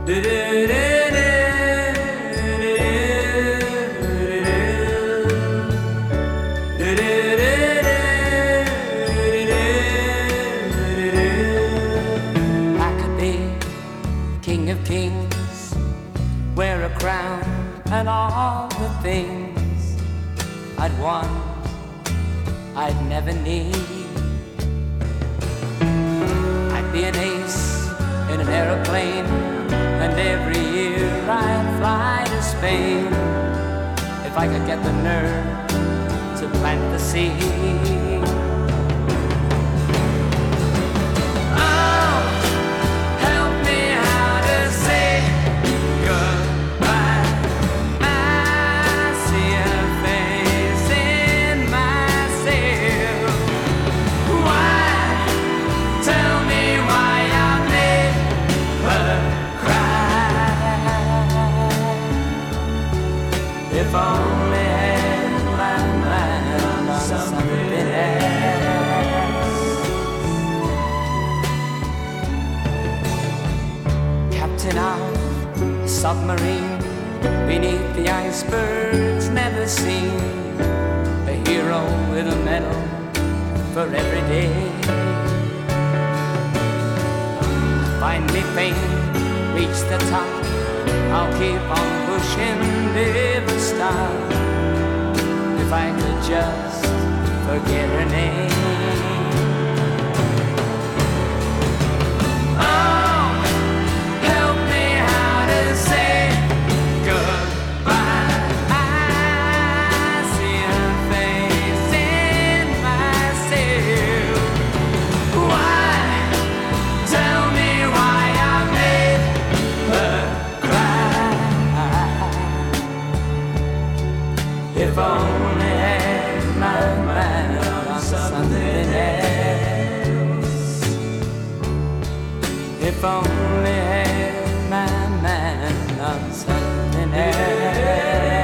could be king of kings, wear a crown and all the things I'd want, I'd never need. I'd be an ace in an aeroplane, and every year I'd fly to Spain if I could get the nerve to plant the seed. Oh, help me how to say goodbye. I see a face in myself. Why? Tell me why I made her cry. If only had my mind on something else. Captain of a submarine beneath the icebergs, never seen. A hero with a medal for every day. Find me fame, reach the top, I'll keep on pushing, never stop. If I could just forget her name. Oh, help me how to say goodbye. I see her face in myself. Why? Tell me why I made her cry. If only had my mind on something else. If only had my mind on something else.